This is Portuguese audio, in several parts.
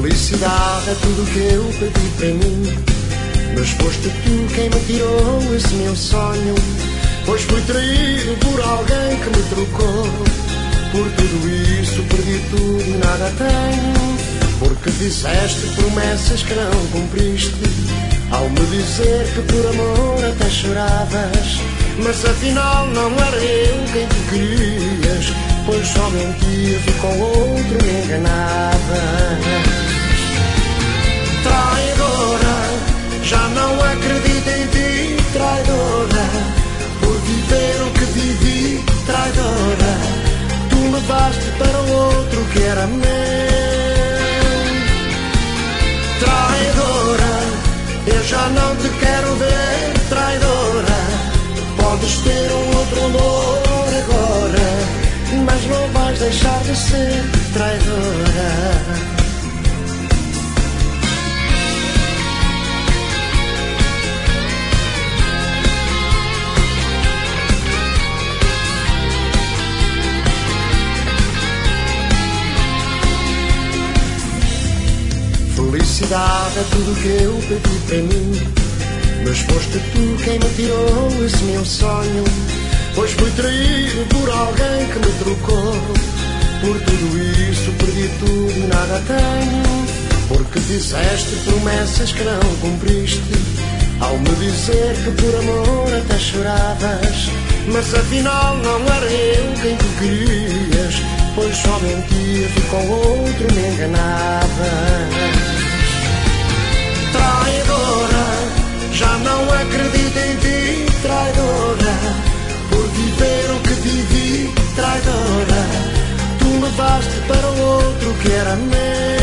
Felicidade é tudo que eu pedi para mim, mas foste tu quem me tirou esse meu sonho. Pois fui traído por alguém que me trocou. Por tudo isso perdi tudo e nada tenho, porque fizeste promessas que não cumpriste, ao me dizer que por amor até choravas. Mas afinal não era eu quem tu querias, pois só mentias e com outro me enganavas. Traidora, já não acredito em ti, traidora, por viver o que vivi, traidora, tu levaste para o outro que era meu. Traidora, eu já não te quero ver, traidora, podes ter um outro amor agora, mas não vais deixar de ser traidora. Felicidade é tudo que eu pedi para mim, mas foste tu quem me tirou esse meu sonho. Pois fui traído por alguém que me trocou. Por tudo isso perdi tudo e nada tenho, porque fizeste promessas que não cumpriste, ao me dizer que por amor até choravas. Mas afinal não era eu quem tu querias, pois só mentias e com outro me enganavas. Traidora, já não acredito em ti, traidora, por viver o que vivi, traidora, tu levaste para o outro que era meu.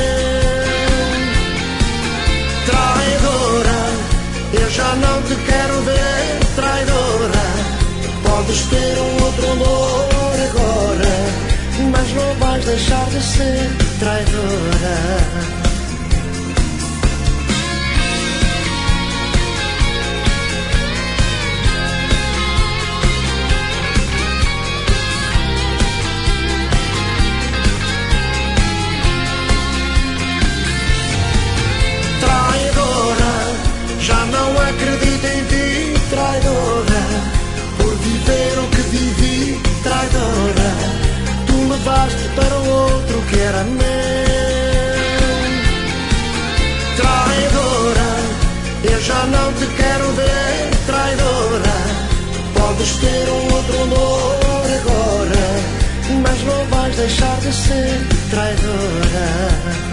Traidora, eu já não te quero ver, traidora, podes ter um outro amor agora, mas não vais deixar de ser traidora. Já não acredito em ti, traidora, por viver o que vivi, traidora, tu levaste para o outro que era meu. Traidora, eu já não te quero ver, traidora, podes ter um outro amor agora, mas não vais deixar de ser traidora.